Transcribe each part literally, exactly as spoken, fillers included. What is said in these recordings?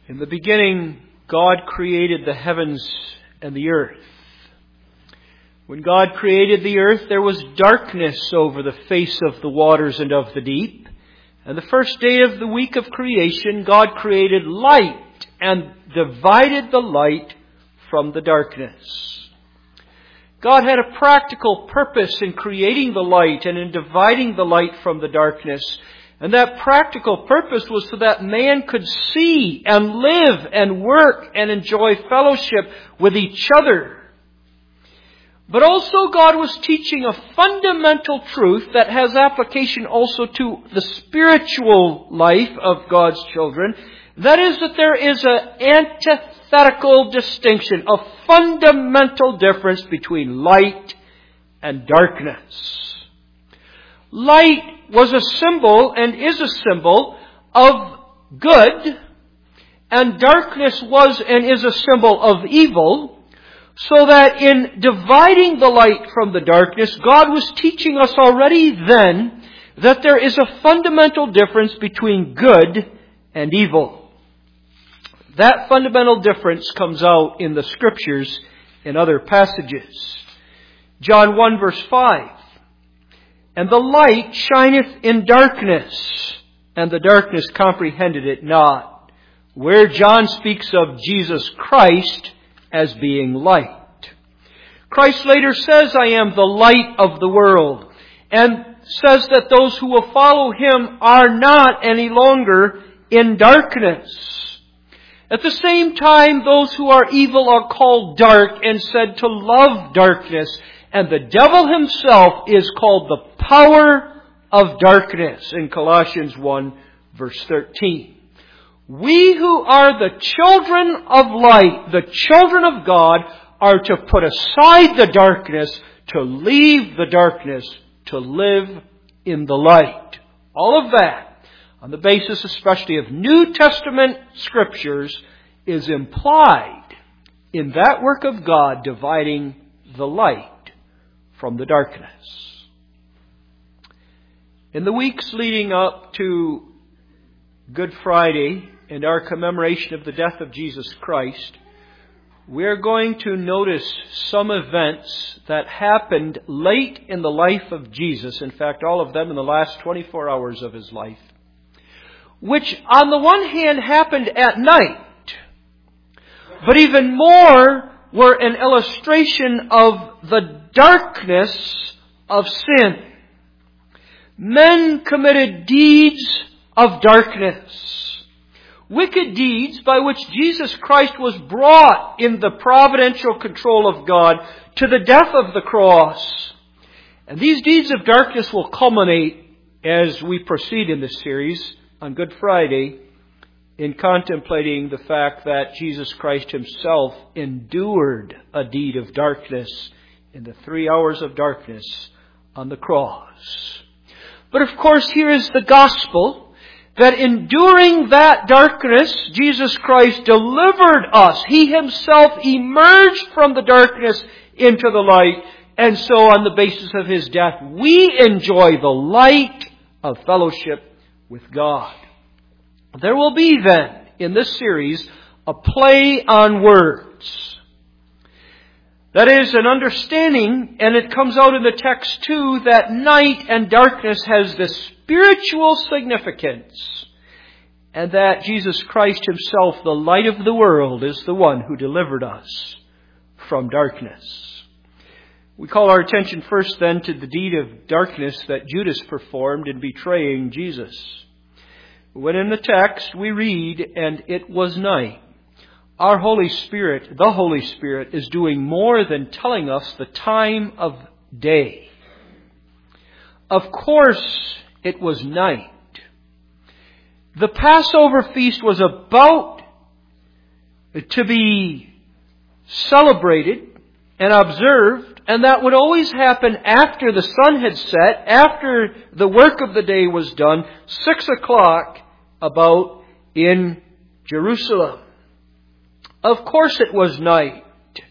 In the beginning, God created the heavens and the earth. When God created the earth, there was darkness over the face of the waters and of the deep. And the first day of the week of creation, God created light and divided the light from the darkness. God had a practical purpose in creating the light and in dividing the light from the darkness. And that practical purpose was so that man could see and live and work and enjoy fellowship with each other. But also God was teaching a fundamental truth that has application also to the spiritual life of God's children. That is that there is an antithetical distinction, a fundamental difference between light and darkness. Light was a symbol and is a symbol of good, and darkness was and is a symbol of evil, so that in dividing the light from the darkness, God was teaching us already then that there is a fundamental difference between good and evil. That fundamental difference comes out in the Scriptures in other passages. John one verse five. And the light shineth in darkness, and the darkness comprehended it not. Where John speaks of Jesus Christ as being light. Christ later says, I am the light of the world, and says that those who will follow Him are not any longer in darkness. At the same time, those who are evil are called dark and said to love darkness. And the devil himself is called the power of darkness in Colossians one verse thirteen. We who are the children of light, the children of God, are to put aside the darkness, to leave the darkness, to live in the light. All of that, on the basis especially of New Testament Scriptures, is implied in that work of God dividing the light from the darkness. In the weeks leading up to Good Friday and our commemoration of the death of Jesus Christ, we are going to notice some events that happened late in the life of Jesus, in fact all of them in the last twenty-four hours of His life, which on the one hand happened at night, but even more were an illustration of the darkness of sin. Men committed deeds of darkness. Wicked deeds by which Jesus Christ was brought in the providential control of God to the death of the cross. And these deeds of darkness will culminate as we proceed in this series on Good Friday in contemplating the fact that Jesus Christ Himself endured a deed of darkness in the three hours of darkness on the cross. But of course, here is the gospel, that enduring that darkness, Jesus Christ delivered us. He Himself emerged from the darkness into the light. And so on the basis of His death, we enjoy the light of fellowship with God. There will be then, in this series, a play on words. That is an understanding, and it comes out in the text too, that night and darkness has this spiritual significance. And that Jesus Christ Himself, the light of the world, is the one who delivered us from darkness. We call our attention first then to the deed of darkness that Judas performed in betraying Jesus. When in the text we read, and it was night. Our Holy Spirit, the Holy Spirit, is doing more than telling us the time of day. Of course, it was night. The Passover feast was about to be celebrated and observed, and that would always happen after the sun had set, after the work of the day was done, six o'clock about in Jerusalem. Of course it was night.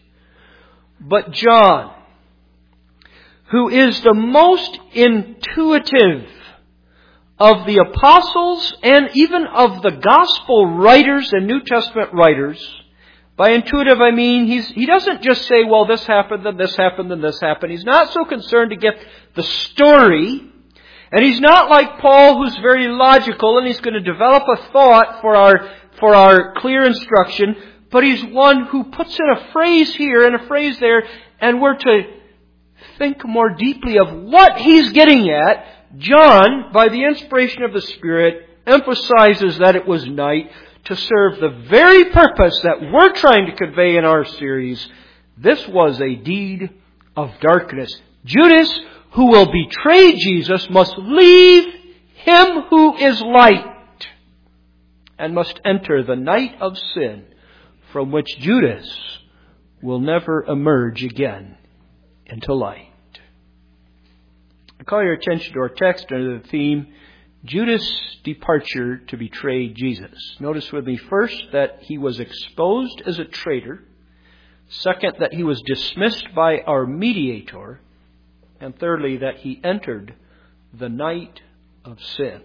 But John, who is the most intuitive of the apostles and even of the gospel writers and New Testament writers. By intuitive, I mean he's, he doesn't just say, well, this happened, then this happened, then this happened. He's not so concerned to get the story. And he's not like Paul, who's very logical, and he's going to develop a thought for our, for our clear instruction. But he's one who puts in a phrase here and a phrase there, and we're to think more deeply of what he's getting at. John, by the inspiration of the Spirit, emphasizes that it was night to serve the very purpose that we're trying to convey in our series. This was a deed of darkness. Judas, who will betray Jesus, must leave Him who is light and must enter the night of sin from which Judas will never emerge again into light. I call your attention to our text under the theme, Judas' departure to betray Jesus. Notice with me first that he was exposed as a traitor. Second, that he was dismissed by our mediator. And thirdly, that he entered the night of sin.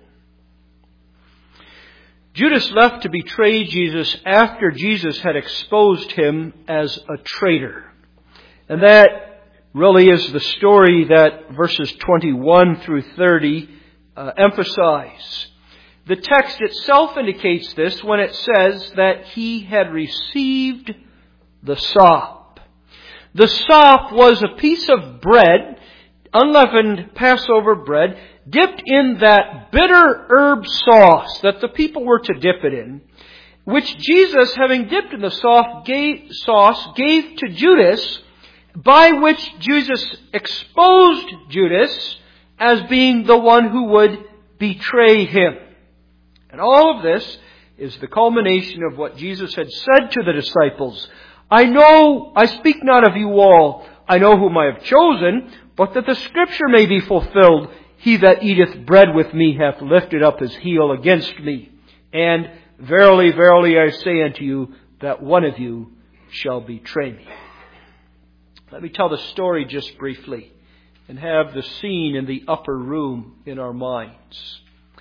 Judas left to betray Jesus after Jesus had exposed him as a traitor. And that really is the story that verses twenty-one through thirty uh, emphasize. The text itself indicates this when it says that he had received the sop. The sop was a piece of bread, unleavened Passover bread, dipped in that bitter herb sauce that the people were to dip it in, which Jesus, having dipped in the sauce, gave, sauce, gave to Judas, by which Jesus exposed Judas as being the one who would betray him. And all of this is the culmination of what Jesus had said to the disciples. I know, I speak not of you all, I know whom I have chosen, but that the Scripture may be fulfilled. He that eateth bread with me hath lifted up his heel against me. And verily, verily, I say unto you, that one of you shall betray me. Let me tell the story just briefly and have the scene in the upper room in our minds.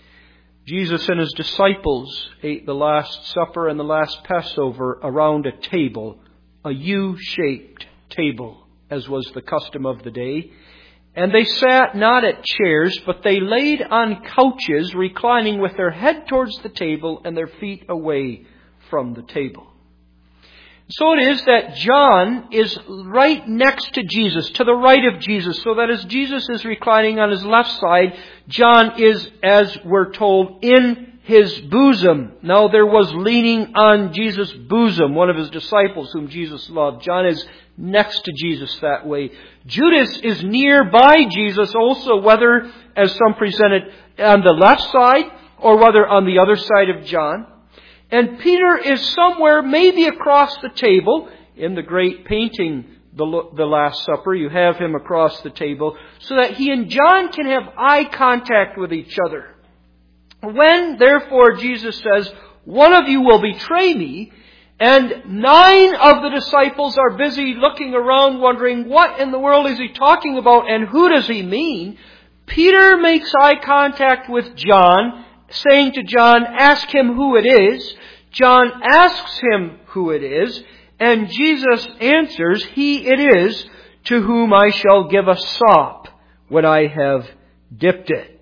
Jesus and His disciples ate the Last Supper and the Last Passover around a table, a U-shaped table, as was the custom of the day. And they sat not at chairs, but they laid on couches, reclining with their head towards the table and their feet away from the table. So it is that John is right next to Jesus, to the right of Jesus, so that as Jesus is reclining on his left side, John is, as we're told, in his bosom. Now there was leaning on Jesus' bosom, one of his disciples whom Jesus loved. John is next to Jesus that way. Judas is nearby Jesus also, whether, as some present it, on the left side or whether on the other side of John. And Peter is somewhere, maybe across the table. In the great painting, the, the Last Supper, you have him across the table, so that he and John can have eye contact with each other. When, therefore, Jesus says, one of you will betray me, and nine of the disciples are busy looking around wondering, what in the world is he talking about and who does he mean? Peter makes eye contact with John, saying to John, ask him who it is. John asks him who it is, and Jesus answers, he it is to whom I shall give a sop when I have dipped it.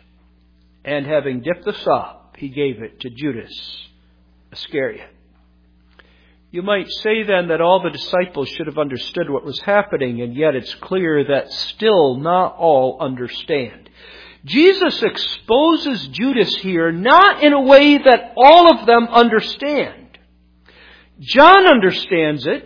And having dipped the sop, he gave it to Judas Iscariot. You might say then that all the disciples should have understood what was happening, and yet it's clear that still not all understand. Jesus exposes Judas here not in a way that all of them understand. John understands it.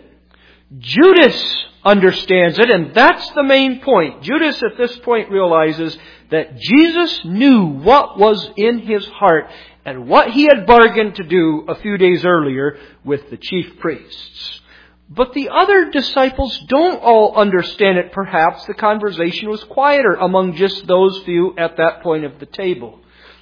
Judas understands it, and that's the main point. Judas at this point realizes that Jesus knew what was in his heart and what he had bargained to do a few days earlier with the chief priests. But the other disciples don't all understand it. Perhaps the conversation was quieter among just those few at that point of the table.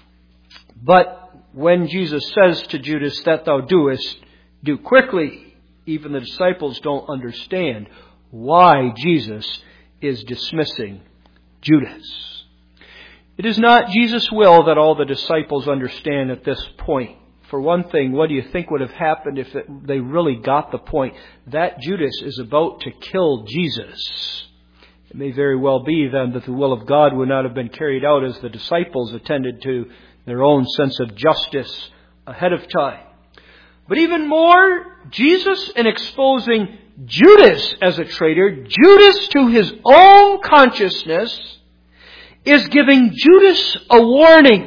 But when Jesus says to Judas, that thou doest, do quickly, even the disciples don't understand why Jesus is dismissing Judas. It is not Jesus' will that all the disciples understand at this point. For one thing, what do you think would have happened if it, they really got the point? That Judas is about to kill Jesus. It may very well be then that the will of God would not have been carried out as the disciples attended to their own sense of justice ahead of time. But even more, Jesus, in exposing Judas as a traitor, Judas to his own consciousness, is giving Judas a warning.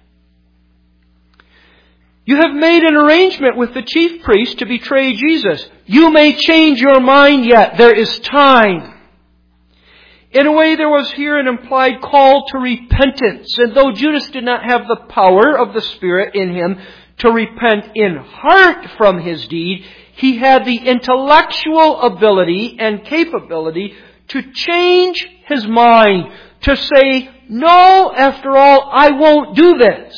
You have made an arrangement with the chief priest to betray Jesus. You may change your mind yet. There is time. In a way, there was here an implied call to repentance. And though Judas did not have the power of the Spirit in him to repent in heart from his deed, he had the intellectual ability and capability to change his mind, to say, no, after all, I won't do this.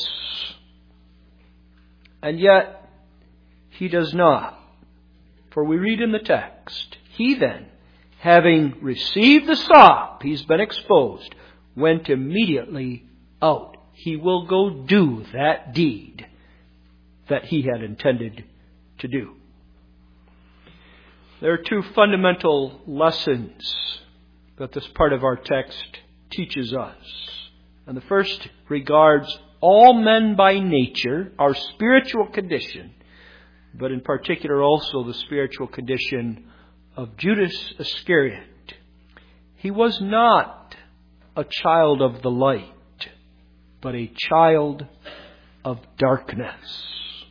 And yet, he does not. For we read in the text, he then, having received the sop, he's been exposed, went immediately out. He will go do that deed that he had intended to do. There are two fundamental lessons that this part of our text teaches us. And the first regards all men by nature, our spiritual condition, but in particular also the spiritual condition of Judas Iscariot. He was not a child of the light, but a child of darkness.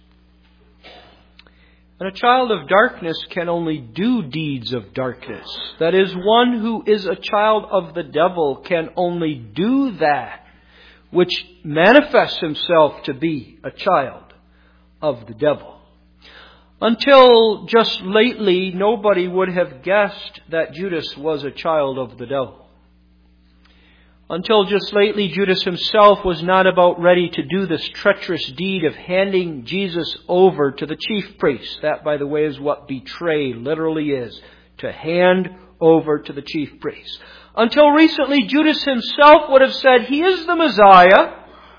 And a child of darkness can only do deeds of darkness. That is, one who is a child of the devil can only do that which manifests himself to be a child of the devil. Until just lately, nobody would have guessed that Judas was a child of the devil. Until just lately, Judas himself was not about ready to do this treacherous deed of handing Jesus over to the chief priests. That, by the way, is what betray literally is, to hand over to the chief priests. Until recently, Judas himself would have said, he is the Messiah.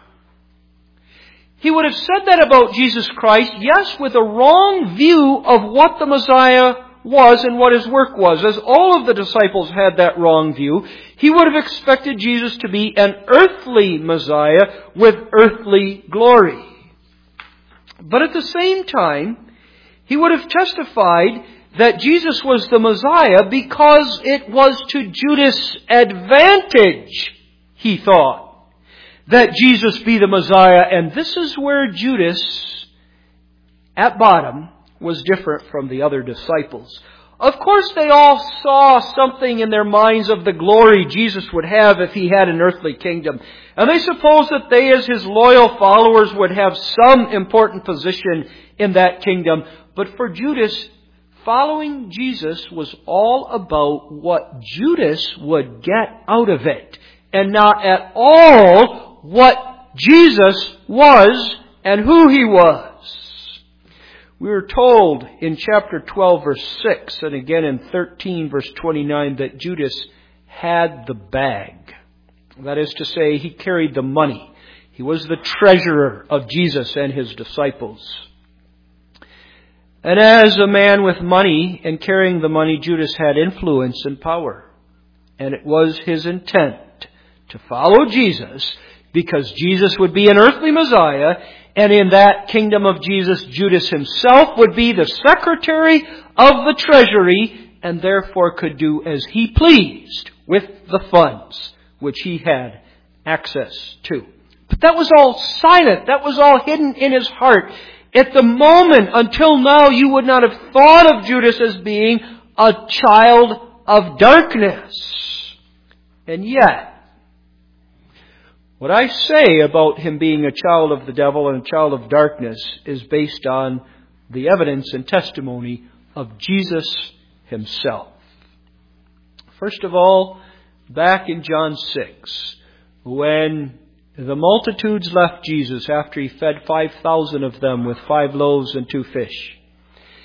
He would have said that about Jesus Christ, yes, with a wrong view of what the Messiah was and what his work was. As all of the disciples had that wrong view, he would have expected Jesus to be an earthly Messiah with earthly glory. But at the same time, he would have testified that Jesus was the Messiah because it was to Judas' advantage, he thought, that Jesus be the Messiah. And this is where Judas, at bottom, was different from the other disciples. Of course, they all saw something in their minds of the glory Jesus would have if he had an earthly kingdom. And they supposed that they, as his loyal followers, would have some important position in that kingdom. But for Judas, following Jesus was all about what Judas would get out of it, and not at all what Jesus was and who he was. We were told in chapter twelve, verse six, and again in thirteen, verse twenty-nine, that Judas had the bag. That is to say, he carried the money. He was the treasurer of Jesus and his disciples. And as a man with money and carrying the money, Judas had influence and power. And it was his intent to follow Jesus because Jesus would be an earthly Messiah, and in that kingdom of Jesus, Judas himself would be the secretary of the treasury and therefore could do as he pleased with the funds which he had access to. But that was all silent. That was all hidden in his heart. At the moment, until now, you would not have thought of Judas as being a child of darkness. And yet, what I say about him being a child of the devil and a child of darkness is based on the evidence and testimony of Jesus himself. First of all, back in John six, when the multitudes left Jesus after he fed five thousand of them with five loaves and two fish.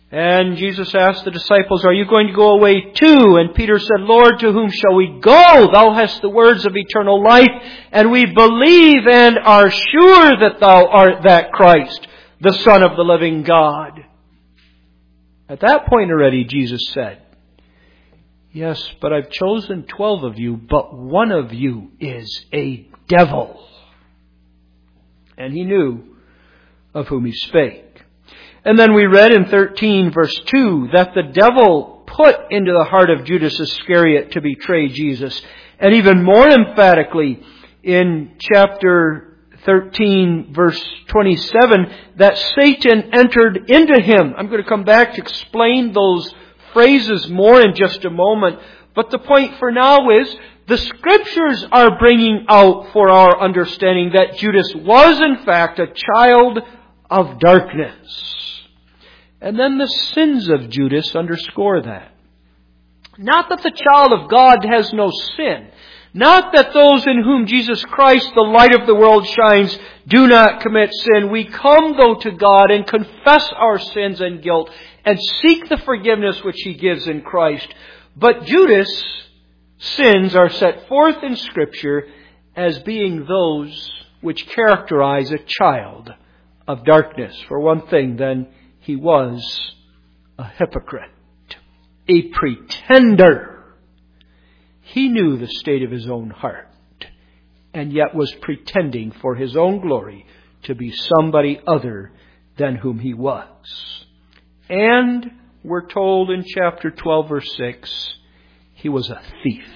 And Jesus asked the disciples, "Are you going to go away too?" And Peter said, "Lord, to whom shall we go? Thou hast the words of eternal life, and we believe and are sure that Thou art that Christ, the Son of the living God." At that point already, Jesus said, "Yes, but I've chosen twelve of you, but one of you is a devil." And He knew of whom He spake. And then we read in thirteen verse two that the devil put into the heart of Judas Iscariot to betray Jesus. And even more emphatically in chapter thirteen verse twenty-seven that Satan entered into him. I'm going to come back to explain those phrases more in just a moment. But the point for now is the Scriptures are bringing out for our understanding that Judas was in fact a child of darkness. And then the sins of Judas underscore that. Not that the child of God has no sin. Not that those in whom Jesus Christ, the light of the world, shines, do not commit sin. We come, though, to God and confess our sins and guilt and seek the forgiveness which He gives in Christ. But Judas' sins are set forth in Scripture as being those which characterize a child of darkness. For one thing, then, he was a hypocrite, a pretender. He knew the state of his own heart, and yet was pretending for his own glory to be somebody other than whom he was. And we're told in chapter twelve, verse six, he was a thief.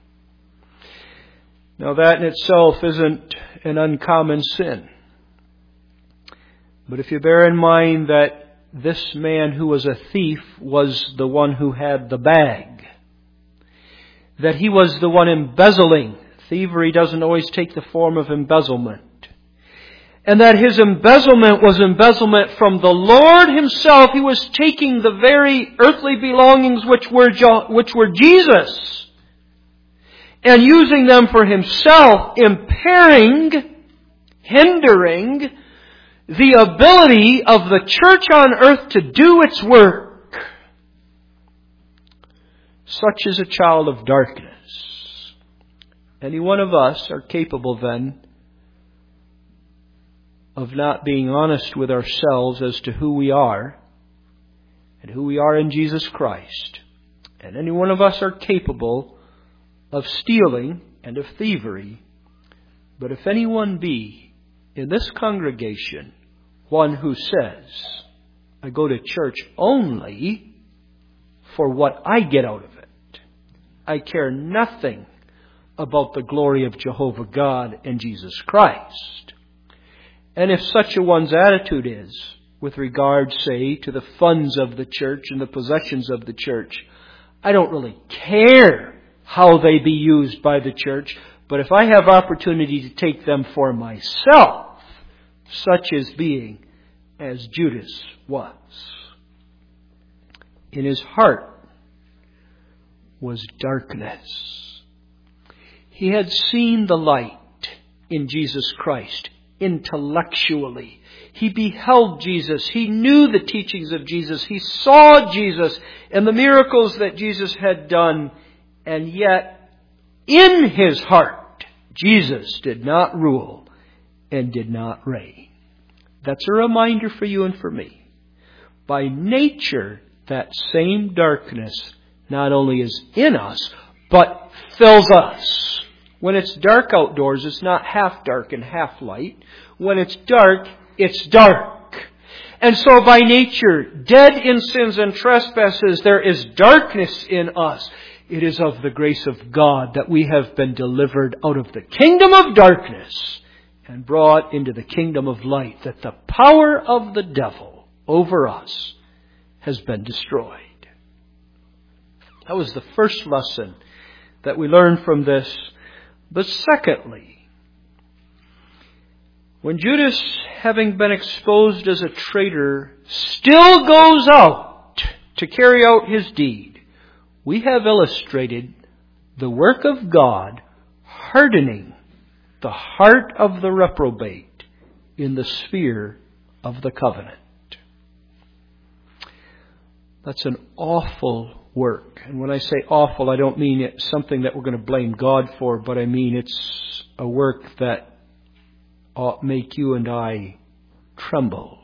Now that in itself isn't an uncommon sin. But if you bear in mind that this man who was a thief was the one who had the bag, that he was the one embezzling. Thievery doesn't always take the form of embezzlement. And that his embezzlement was embezzlement from the Lord Himself. He was taking the very earthly belongings which were, which were Jesus and using them for himself, impairing, hindering the ability of the church on earth to do its work. Such is a child of darkness. Any one of us are capable then of not being honest with ourselves as to who we are and who we are in Jesus Christ. And any one of us are capable of stealing and of thievery. But if anyone be in this congregation one who says, "I go to church only for what I get out of it. I care nothing about the glory of Jehovah God and Jesus Christ." And if such a one's attitude is with regard, say, to the funds of the church and the possessions of the church, I don't really care how they be used by the church, but if I have opportunity to take them for myself, such is being as Judas was. In his heart was darkness. He had seen the light in Jesus Christ intellectually. He beheld Jesus. He knew the teachings of Jesus. He saw Jesus and the miracles that Jesus had done. And yet, in his heart, Jesus did not rule and did not reign. That's a reminder for you and for me. By nature, that same darkness not only is in us, but fills us. When it's dark outdoors, it's not half dark and half light. When it's dark, it's dark. And so by nature, dead in sins and trespasses, there is darkness in us. It is of the grace of God that we have been delivered out of the kingdom of darkness and brought into the kingdom of light, that the power of the devil over us has been destroyed. That was the first lesson that we learned from this. But secondly, when Judas, having been exposed as a traitor, still goes out to carry out his deed, we have illustrated the work of God hardening the heart of the reprobate in the sphere of the covenant. That's an awful work. And when I say awful, I don't mean it's something that we're going to blame God for, but I mean it's a work that ought to make you and I tremble.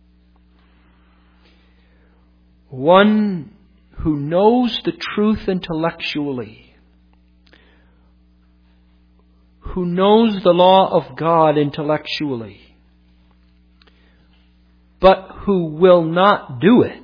One who knows the truth intellectually, who knows the law of God intellectually, but who will not do it,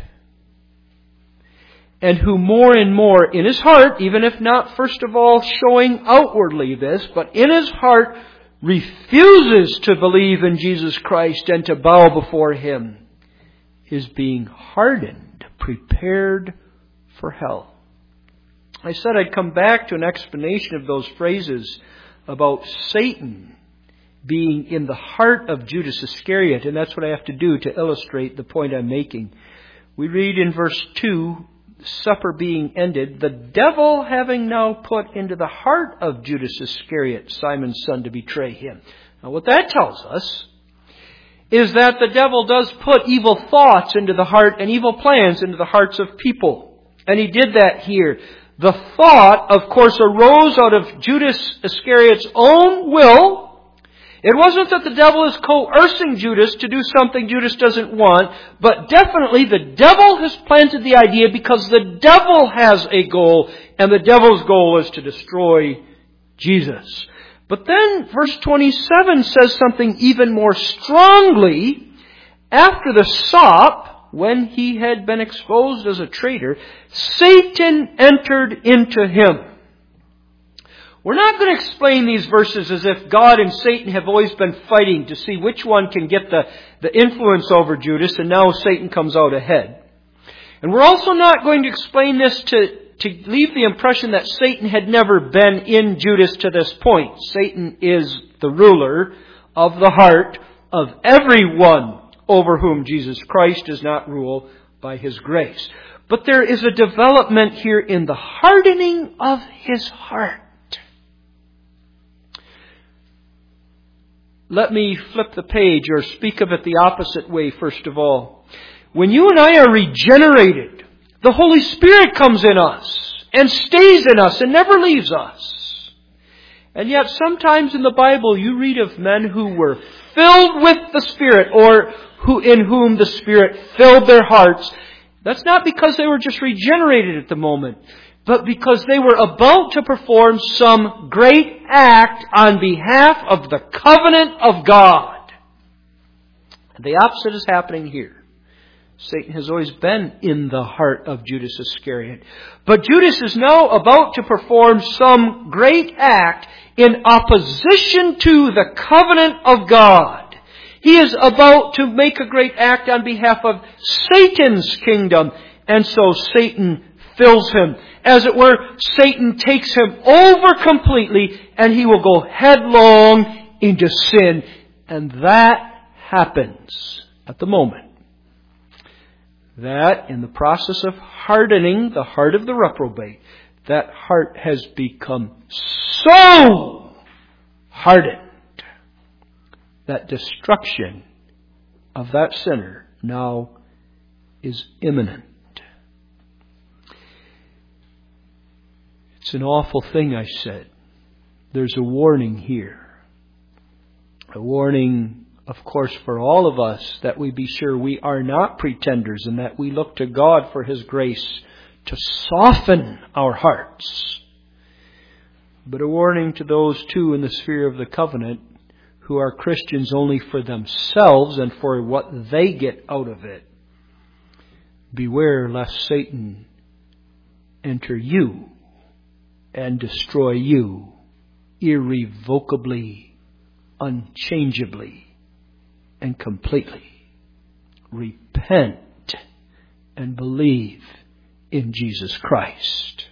and who more and more in his heart, even if not first of all showing outwardly this, but in his heart refuses to believe in Jesus Christ and to bow before Him, is being hardened, prepared for hell. I said I'd come back to an explanation of those phrases about Satan being in the heart of Judas Iscariot, and that's what I have to do to illustrate the point I'm making. We read in verse two, supper being ended, the devil having now put into the heart of Judas Iscariot, Simon's son, to betray Him. Now what that tells us is that the devil does put evil thoughts into the heart and evil plans into the hearts of people. And he did that here. The thought, of course, arose out of Judas Iscariot's own will. It wasn't that the devil is coercing Judas to do something Judas doesn't want, but definitely the devil has planted the idea because the devil has a goal, and the devil's goal is to destroy Jesus. But then verse twenty-seven says something even more strongly. After the sop, when he had been exposed as a traitor, Satan entered into him. We're not going to explain these verses as if God and Satan have always been fighting to see which one can get the, the influence over Judas, and now Satan comes out ahead. And we're also not going to explain this to, to leave the impression that Satan had never been in Judas to this point. Satan is the ruler of the heart of everyone over whom Jesus Christ does not rule by His grace. But there is a development here in the hardening of his heart. Let me flip the page or speak of it the opposite way first of all. When you and I are regenerated, the Holy Spirit comes in us and stays in us and never leaves us. And yet sometimes in the Bible you read of men who were filled with the Spirit, or who in whom the Spirit filled their hearts. That's not because they were just regenerated at the moment, but because they were about to perform some great act on behalf of the covenant of God. The opposite is happening here. Satan has always been in the heart of Judas Iscariot. But Judas is now about to perform some great act in opposition to the covenant of God. He is about to make a great act on behalf of Satan's kingdom. And so Satan fills him. As it were, Satan takes him over completely, and he will go headlong into sin. And that happens at the moment that in the process of hardening the heart of the reprobate, that heart has become so hardened that destruction of that sinner now is imminent. It's an awful thing, I said. There's a warning here. A warning, of course, for all of us, that we be sure we are not pretenders and that we look to God for His grace to soften our hearts. But a warning to those too in the sphere of the covenant who are Christians only for themselves and for what they get out of it. Beware lest Satan enter you and destroy you irrevocably, unchangeably, and completely. Repent and believe in Jesus Christ.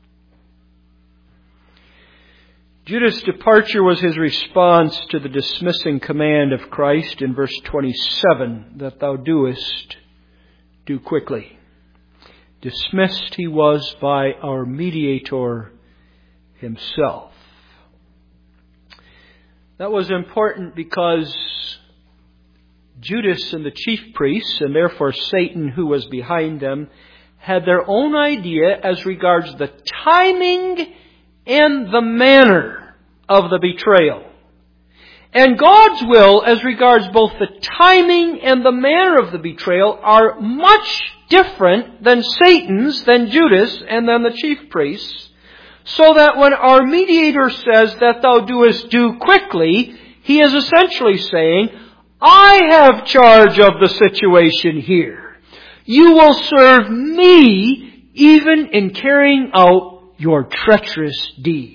Judas' departure was his response to the dismissing command of Christ in verse twenty-seven, that thou doest, do quickly. Dismissed he was by our mediator Himself. That was important because Judas and the chief priests, and therefore Satan who was behind them, had their own idea as regards the timing and the manner of the betrayal. And God's will as regards both the timing and the manner of the betrayal are much different than Satan's, than Judas, and than the chief priests. So that when our mediator says that thou doest do quickly, he is essentially saying, I have charge of the situation here. You will serve me even in carrying out your treacherous deed.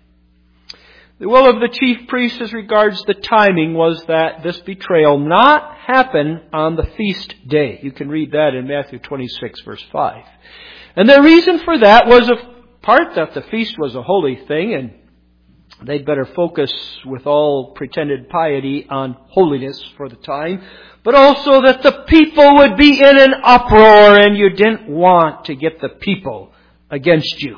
The will of the chief priest as regards the timing was that this betrayal not happen on the feast day. You can read that in Matthew twenty-six, verse five. And the reason for that was of part that the feast was a holy thing, and they'd better focus with all pretended piety on holiness for the time, but also that the people would be in an uproar, and you didn't want to get the people against you.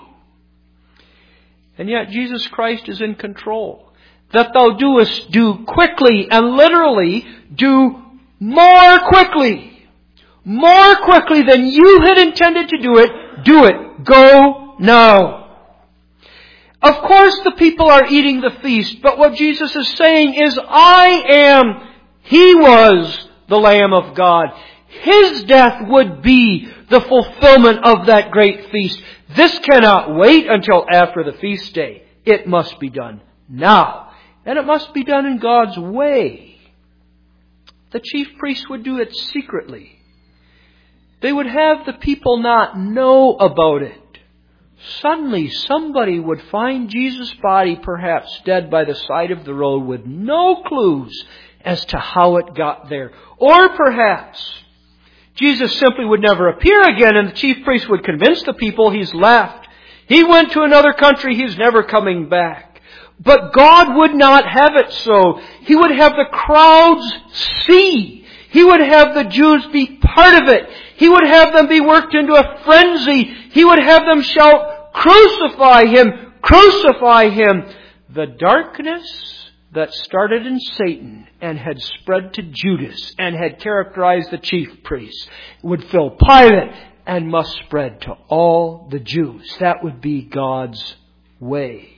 And yet Jesus Christ is in control. That thou doest do quickly, and literally do more quickly. More quickly than you had intended to do it, do it. Go now. Of course the people are eating the feast, but what Jesus is saying is, I am, He was the Lamb of God. His death would be the fulfillment of that great feast. This cannot wait until after the feast day. It must be done now. And it must be done in God's way. The chief priests would do it secretly. They would have the people not know about it. Suddenly somebody would find Jesus' body perhaps dead by the side of the road with no clues as to how it got there. Or perhaps Jesus simply would never appear again, and the chief priest would convince the people He's left. He went to another country, He's never coming back. But God would not have it so. He would have the crowds see. He would have the Jews be part of it. He would have them be worked into a frenzy. He would have them shout, crucify Him! Crucify Him! The darkness that started in Satan and had spread to Judas and had characterized the chief priests would fill Pilate and must spread to all the Jews. That would be God's way.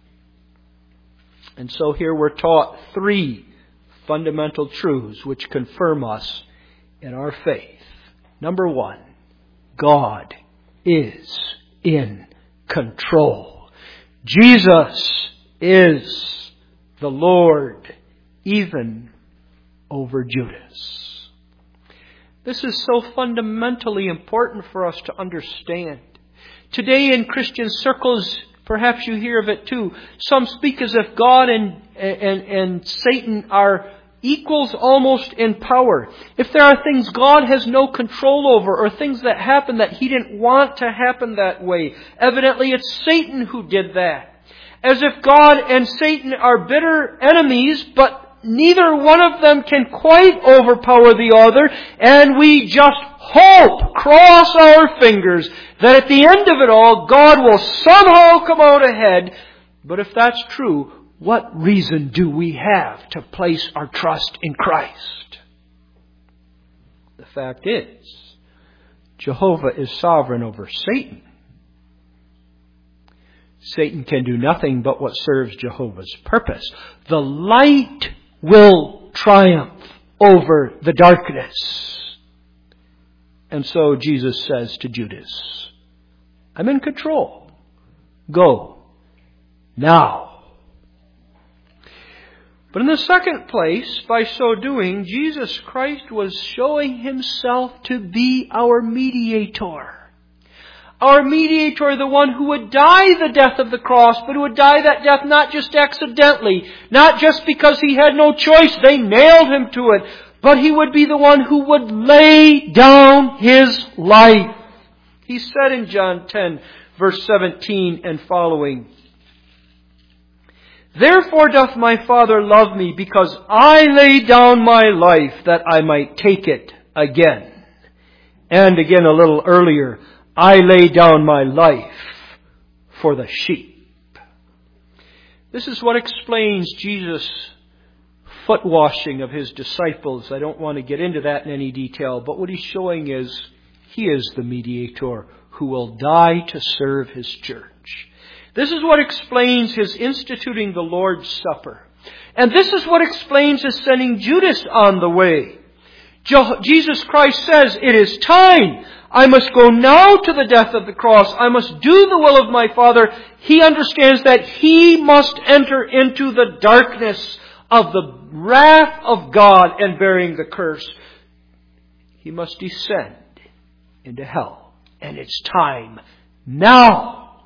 And so here we're taught three fundamental truths which confirm us in our faith. Number one, God is in control. Jesus is the Lord, even over Judas. This is so fundamentally important for us to understand. Today in Christian circles, perhaps you hear of it too, some speak as if God and, and, and Satan are equals almost in power. If there are things God has no control over, or things that happen that He didn't want to happen that way, evidently it's Satan who did that. As if God and Satan are bitter enemies, but neither one of them can quite overpower the other, and we just hope, cross our fingers, that at the end of it all, God will somehow come out ahead. But if that's true, what reason do we have to place our trust in Christ? The fact is, Jehovah is sovereign over Satan. Satan can do nothing but what serves Jehovah's purpose. The light will triumph over the darkness. And so Jesus says to Judas, I'm in control. Go now. But in the second place, by so doing, Jesus Christ was showing Himself to be our mediator. Our mediator, the one who would die the death of the cross, but who would die that death not just accidentally, not just because He had no choice, they nailed Him to it, but He would be the one who would lay down His life. He said in John ten, verse seventeen and following, Therefore doth my Father love me, because I lay down my life that I might take it again. And again a little earlier, I lay down my life for the sheep. This is what explains Jesus' foot washing of His disciples. I don't want to get into that in any detail, but what He's showing is He is the mediator who will die to serve His church. This is what explains His instituting the Lord's Supper. And this is what explains His sending Judas on the way. Jesus Christ says, "It is time. I must go now to the death of the cross. I must do the will of my Father." He understands that He must enter into the darkness of the wrath of God and bearing the curse. He must descend into hell. And it's time now.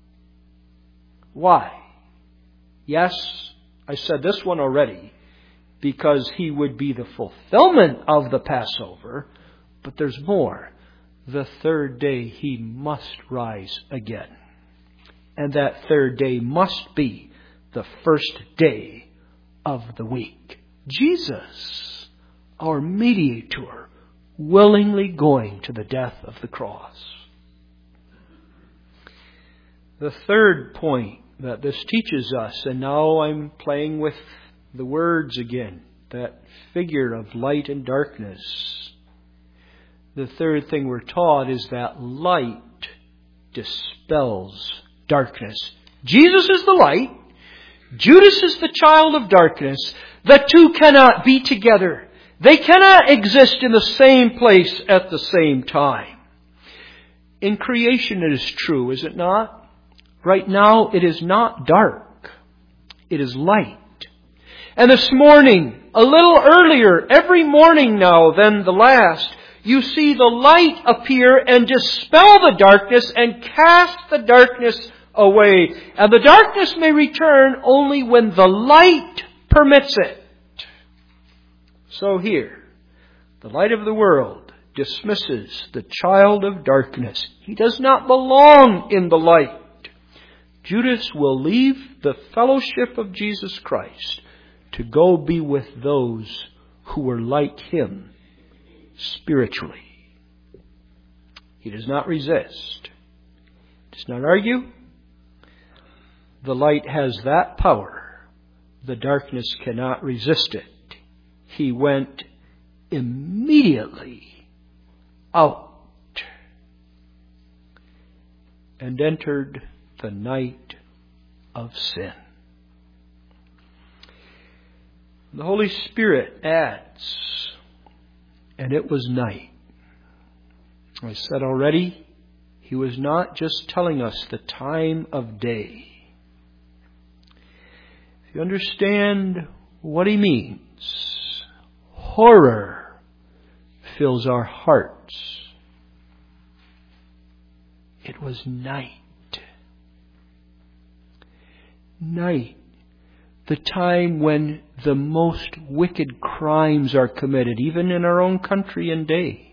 Why? Yes, I said this one already, because He would be the fulfillment of the Passover, but there's more. The third day He must rise again. And that third day must be the first day of the week. Jesus, our mediator, willingly going to the death of the cross. The third point that this teaches us, and now I'm playing with the words again, that figure of light and darkness. The third thing we're taught is that light dispels darkness. Jesus is the light. Judas is the child of darkness. The two cannot be together. They cannot exist in the same place at the same time. In creation it is true, is it not? Right now it is not dark. It is light. And this morning, a little earlier, every morning now than the last, you see the light appear and dispel the darkness and cast the darkness away. And the darkness may return only when the light permits it. So here, the light of the world dismisses the child of darkness. He does not belong in the light. Judas will leave the fellowship of Jesus Christ to go be with those who were like him spiritually. He does not resist. Does not argue. The light has that power. The darkness cannot resist it. He went immediately out and entered the night of sin. The Holy Spirit adds, and it was night. I said already, He was not just telling us the time of day. If you understand what He means, horror fills our hearts. It was night. Night. The time when the most wicked crimes are committed, even in our own country and day.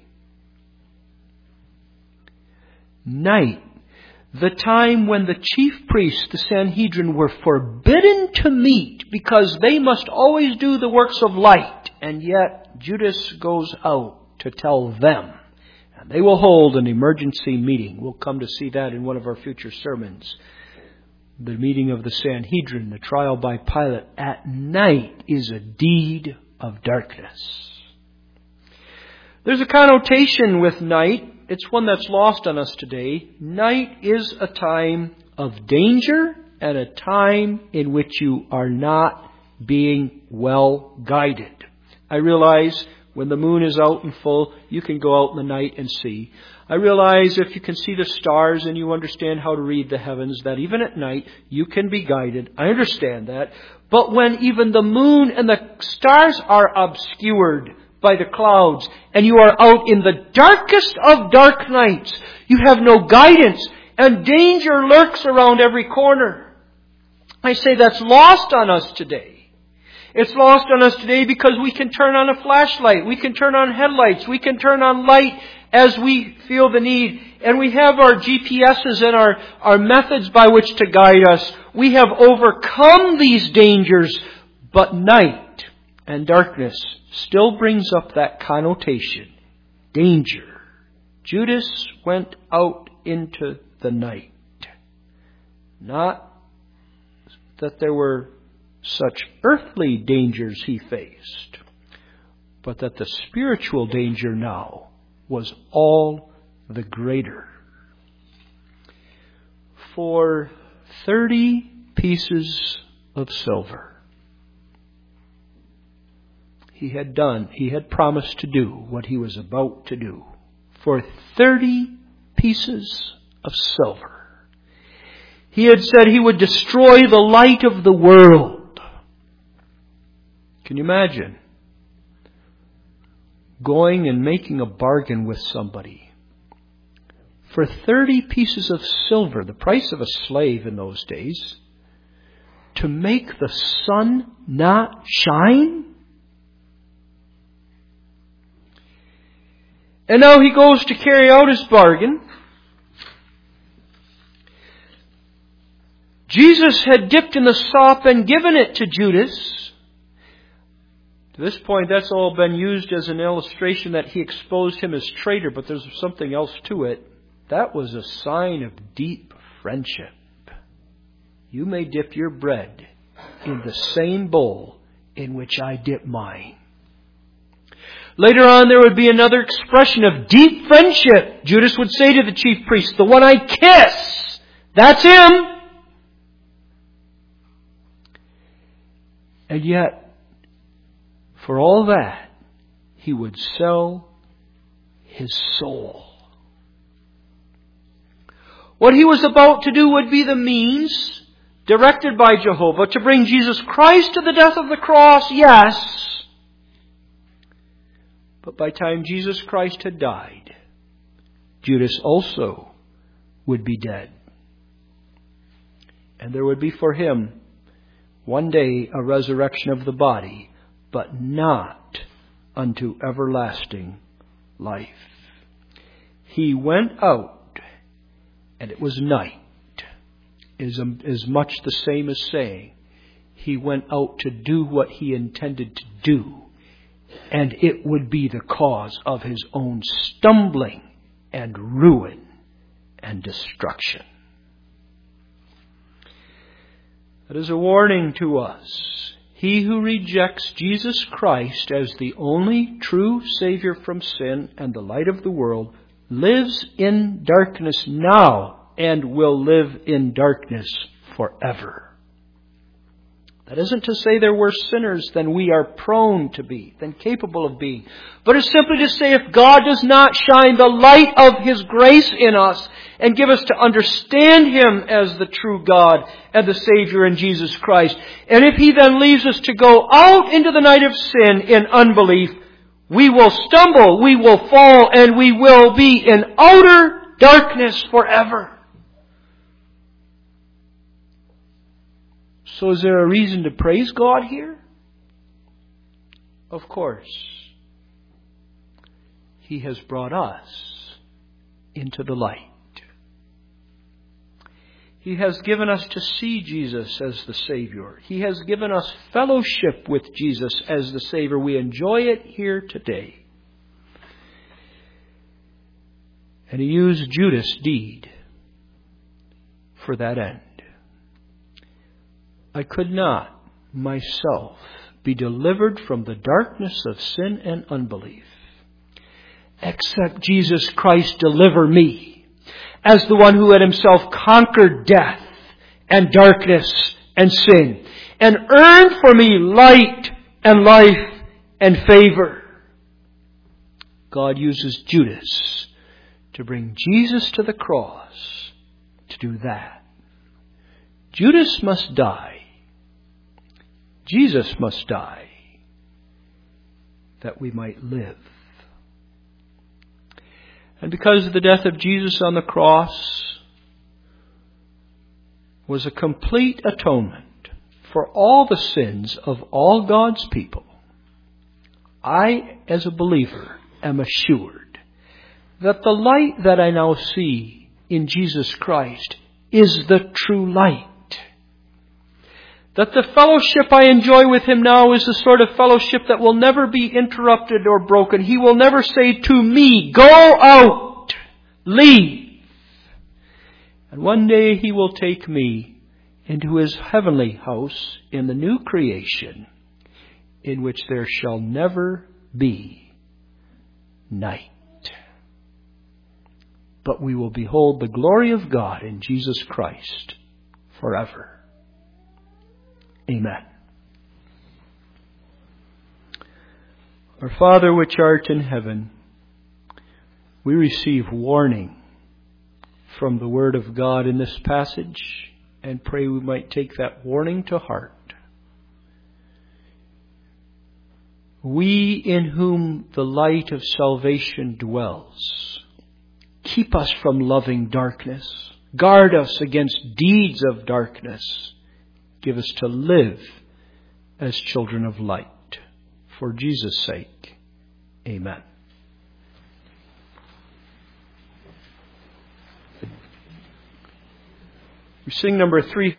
Night. The time when the chief priests, the Sanhedrin, were forbidden to meet because they must always do the works of light. And yet Judas goes out to tell them. And they will hold an emergency meeting. We'll come to see that in one of our future sermons. The meeting of the Sanhedrin, the trial by Pilate at night, is a deed of darkness. There's a connotation with night. It's one that's lost on us today. Night is a time of danger and a time in which you are not being well guided. I realize when the moon is out in full, you can go out in the night and see. I realize if you can see the stars and you understand how to read the heavens, that even at night you can be guided. I understand that. But when even the moon and the stars are obscured by the clouds and you are out in the darkest of dark nights, you have no guidance and danger lurks around every corner. I say that's lost on us today. It's lost on us today because we can turn on a flashlight. We can turn on headlights. We can turn on light as we feel the need. And we have our G P S's and our, our methods by which to guide us. We have overcome these dangers. But night and darkness still brings up that connotation. Danger. Judas went out into the night. Not that there were such earthly dangers he faced, but that the spiritual danger now was all the greater. For thirty pieces of silver, he had done, he had promised to do what he was about to do. For thirty pieces of silver, he had said he would destroy the light of the world. Can you imagine going and making a bargain with somebody for thirty pieces of silver, the price of a slave in those days, to make the sun not shine? And now he goes to carry out his bargain. Jesus had dipped in the sop and given it to Judas. To this point, that's all been used as an illustration that he exposed him as traitor, but there's something else to it. That was a sign of deep friendship. You may dip your bread in the same bowl in which I dip mine. Later on, there would be another expression of deep friendship. Judas would say to the chief priest, "The one I kiss, that's him." And yet, for all that, he would sell his soul. What he was about to do would be the means, directed by Jehovah, to bring Jesus Christ to the death of the cross, yes. But by the time Jesus Christ had died, Judas also would be dead. And there would be for him one day a resurrection of the body, but not unto everlasting life. He went out, and it was night. Is as much the same as saying he went out to do what he intended to do, and it would be the cause of his own stumbling and ruin and destruction. That is a warning to us. He who rejects Jesus Christ as the only true Savior from sin and the light of the world lives in darkness now and will live in darkness forever. That isn't to say they're worse sinners than we are prone to be, than capable of being. But it's simply to say if God does not shine the light of His grace in us and give us to understand Him as the true God and the Savior in Jesus Christ, and if He then leaves us to go out into the night of sin in unbelief, we will stumble, we will fall, and we will be in outer darkness forever. So is there a reason to praise God here? Of course. He has brought us into the light. He has given us to see Jesus as the Savior. He has given us fellowship with Jesus as the Savior. We enjoy it here today. And He used Judas' deed for that end. I could not myself be delivered from the darkness of sin and unbelief, except Jesus Christ deliver me as the one who had Himself conquered death and darkness and sin and earned for me light and life and favor. God uses Judas to bring Jesus to the cross to do that. Judas must die. Jesus must die that we might live. And because the death of Jesus on the cross was a complete atonement for all the sins of all God's people, I, as a believer, am assured that the light that I now see in Jesus Christ is the true light. That the fellowship I enjoy with Him now is the sort of fellowship that will never be interrupted or broken. He will never say to me, "Go out, leave." And one day He will take me into his heavenly house in the new creation, in which there shall never be night. But we will behold the glory of God in Jesus Christ forever. Amen. Our Father which art in heaven, we receive warning from the Word of God in this passage, and pray we might take that warning to heart. We in whom the light of salvation dwells, keep us from loving darkness. Guard us against deeds of darkness. Give us to live as children of light. For Jesus' sake, amen. We sing number three.